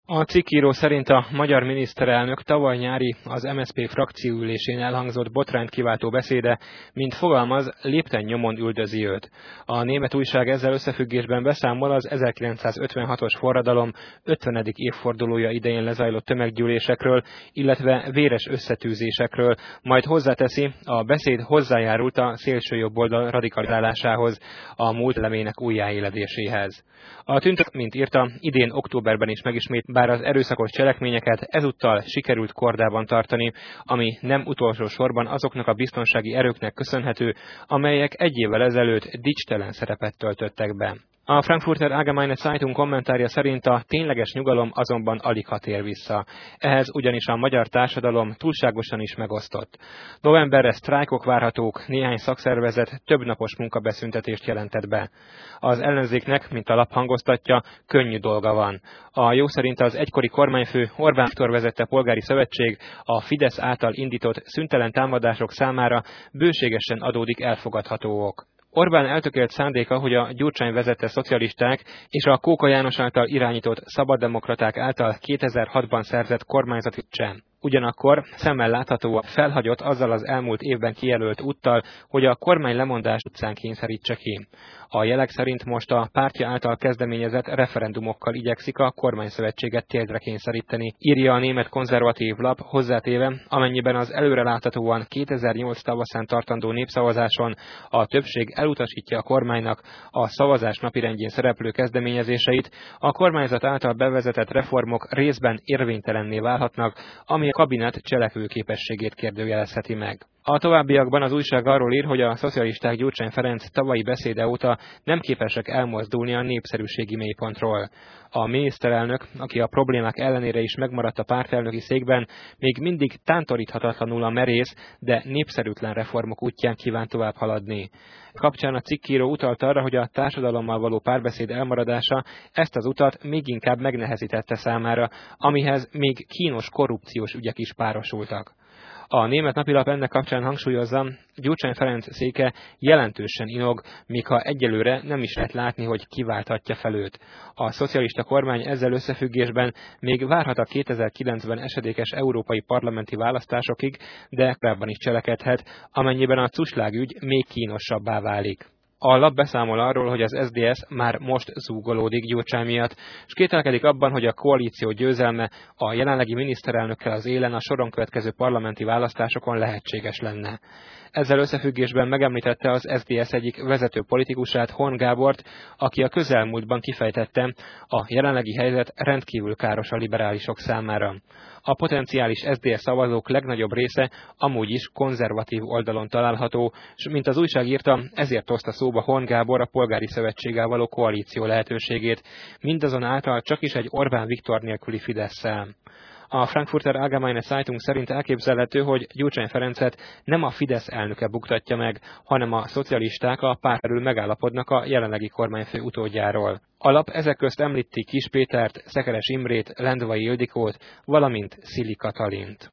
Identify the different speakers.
Speaker 1: A cikkíró szerint a magyar miniszterelnök tavaly nyári az MSZP frakcióülésén elhangzott botrányt kiváltó beszéde, mint fogalmaz, lépten nyomon üldözi őt. A német újság ezzel összefüggésben beszámol az 1956-os forradalom 50. évfordulója idején lezajlott tömeggyűlésekről, illetve véres összetűzésekről, majd hozzáteszi, a beszéd hozzájárult a szélsőjobboldal radikalizálásához, a múlt elemének újjáéledéséhez. A tüntetők, mint írta, idén októberben is megismét, bár az erőszakos cselekményeket ezúttal sikerült kordában tartani, ami nem utolsó sorban azoknak a biztonsági erőknek köszönhető, amelyek egy évvel ezelőtt dicstelen szerepet töltöttek be. A Frankfurter Allgemeine Zeitung kommentárja szerint a tényleges nyugalom azonban aligha tér vissza. Ehhez ugyanis a magyar társadalom túlságosan is megosztott. Novemberre sztrájkok várhatók, néhány szakszervezet többnapos munkabeszüntetést jelentett be. Az ellenzéknek, mint a lap hangoztatja, könnyű dolga van. A jó szerint az egykori kormányfő Orbán Viktor vezette polgári szövetség a Fidesz által indított szüntelen támadások számára bőségesen adódik elfogadható ok. Orbán eltökélt szándéka, hogy a Gyurcsány vezette szocialisták és a Kóka János által irányított szabaddemokraták által 2006-ban szerzett kormányzati sem. Ugyanakkor szemmel láthatóan felhagyott azzal az elmúlt évben kijelölt úttal, hogy a kormány lemondást utcán kényszerítse ki. A jelek szerint most a pártja által kezdeményezett referendumokkal igyekszik a kormányszövetséget térdre kényszeríteni, írja a német konzervatív lap, hozzátéve, amennyiben az előreláthatóan 2008 tavaszán tartandó népszavazáson a többség elutasítja a kormánynak a szavazás napirendjén szereplő kezdeményezéseit, a kormányzat által bevezetett reformok részben érvénytelenné válhatnak, ami a kabinet cselekvőképességét kérdőjelezheti meg. A továbbiakban az újság arról ír, hogy a szocialisták Gyurcsány Ferenc tavalyi beszéde óta nem képesek elmozdulni a népszerűségi mélypontról. A miniszterelnök, aki a problémák ellenére is megmaradt a pártelnöki székben, még mindig tántoríthatatlanul a merész, de népszerűtlen reformok útján kíván tovább haladni. Kapcsán a cikkíró utalt arra, hogy a társadalommal való párbeszéd elmaradása ezt az utat még inkább megnehezítette számára, amihez még kínos korrupciós ügyek is párosultak. A német napilap ennek kapcsán hangsúlyozza, Gyurcsány Ferenc széke jelentősen inog, míg ha egyelőre nem is lehet látni, hogy kiválthatja fel őt. A szocialista kormány ezzel összefüggésben még várhat a 2009-ben esedékes európai parlamenti választásokig, de korábban is cselekedhet, amennyiben a cuslágügy még kínosabbá válik. A lap beszámol arról, hogy az SZDSZ már most zúgolódik Gyurcsány miatt, és kételkedik abban, hogy a koalíció győzelme a jelenlegi miniszterelnökkel az élen a soron következő parlamenti választásokon lehetséges lenne. Ezzel összefüggésben megemlítette az SZDSZ egyik vezető politikusát, Horn Gábort, aki a közelmúltban kifejtette, a jelenlegi helyzet rendkívül káros a liberálisok számára. A potenciális SZDSZ szavazók legnagyobb része amúgy is konzervatív oldalon található, és mint az újság írta, ezért hozta szóba Horn Gábor a polgári szövetséggel való koalíció lehetőségét, mindazonáltal csak is egy Orbán Viktor nélküli Fidesszel. A Frankfurter Allgemeine Zeitung szerint elképzelhető, hogy Gyurcsány Ferencet nem a Fidesz elnöke buktatja meg, hanem a szocialisták a párt belül megállapodnak a jelenlegi kormányfő utódjáról. A lap ezek közt említi Kiss Pétert, Szekeres Imrét, Lendvai Ildikót, valamint Szili Katalint.